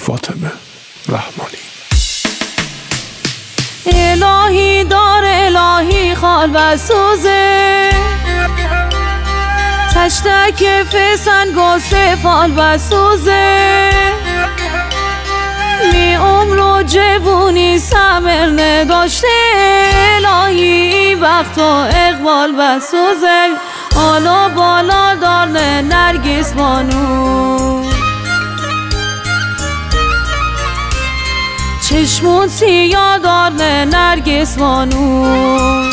فاطمه رحمانی. الهی دار الهی خال و سوزه، تشتک فسنگ و سفال و سوزه، می عمر و جوونی سمر نداشته، الهی وقت و اقبال و سوزه، آلا بالا دارن نرگس بانو، چشمون سیاه دارن نرگس بانو،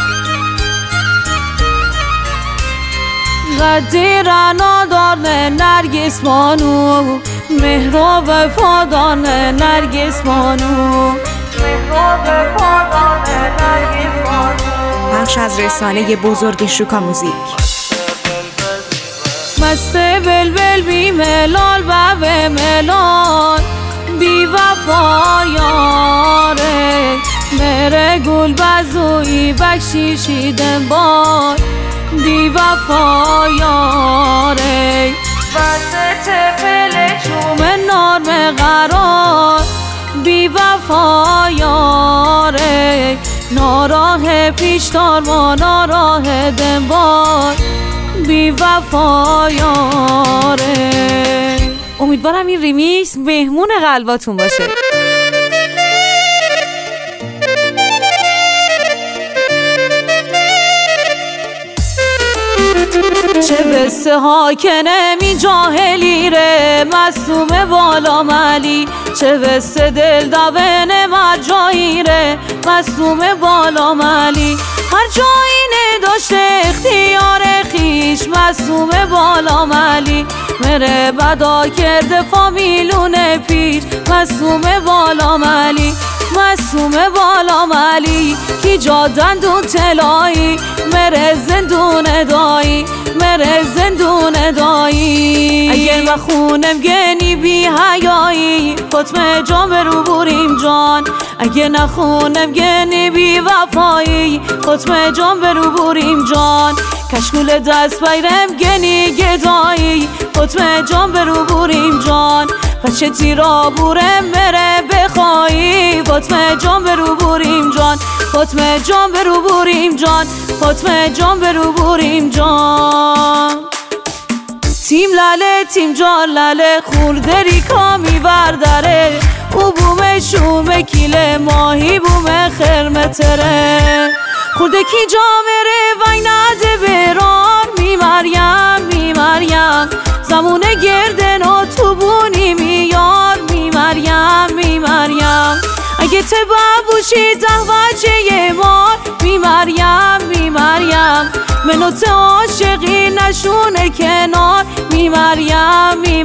قدی رنا دارن نرگس بانو، مهر و وفا دارن نرگس بانو، مهر و وفا دارن نرگس بانو. بخش از رسانه بزرگ شوکا موزیک. مست بلبل بی ملال و به ملال، بی وفا یاره، مهر گل بزوی بکشیشیدن بار، بی وفا یاره، وسط فلشوم نارم قرار، بی وفا یاره، ناراه پیشتار و ناراه دنبار، بی وفا یاره. امیدوارم این ریمیکس بهمون قلباتون باشه. چه بسته ها که نمی جاهلی ره، مصوم بالا ملی، چه بسته دل دوین مرجایی ره، مصوم بالا ملی، هر جایی نداشته اختیار خیش، مصوم بالا ملی، مره بدا کرده فامیلون پیش، مصوم بالا ملی، مصوم بالا ملی، کی جادن دون تلایی، مره زندون دایی، مره زندون دایی. اگه ما خونم گنی بی حیایی، فاطمه جان برو بریم جان، اگه نخونم گنی بی وفایی، فاطمه جان برو بریم جان، کشکول دست بیرم گنی گدایی، فاطمه جان برو بریم جان، بچه تیرا بورم مره بخوایی، فاطمه جان برو بریم جان، فاطمه جان برو بریم جان، فاطمه جان برو بریم جان. تیم لاله تیم جان لاله، خوردری کامی برداره، او بومه شومه کیله ماهی بومه خرمتره، خورده کی جامره وای نده برام، می مریم می مریم، زمونه گردن و تو بونی میار، می مریم می مریم، اگه تبابوشی دهوچه مار، می مریم می مریم، منوت عاشقی نشونه کنار، می مریم می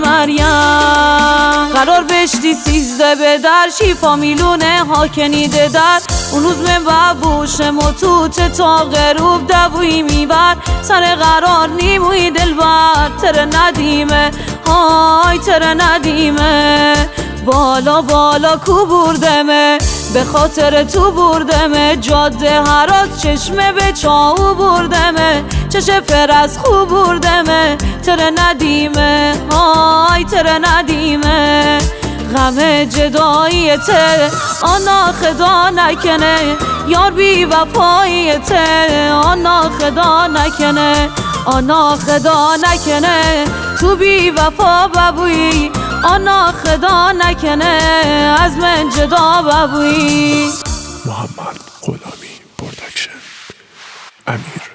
مریم. قرار بشتی 13 به در، شی فامیلونه ها کنیده در، اون روز من بابوشم و توت تا غروب دووی میبر، سر قرار نیموی دلبر، تر ندیمه های تر ندیمه، بالا بالا کو بردمه، به خاطر تو بردمه، جاده هراز چشمه به چاو بردمه، چشم فرز خوب بردمه، تر ندیمه های تر ندیمه، غم جداییته آنا خدا نکنه، یار بی وفاییته آنا خدا نکنه، آنا خدا نکنه، تو بی وفا ببویی آنا خدا نکنه، از من جدا ببویی. محمد غلامی پروداکشن، امیر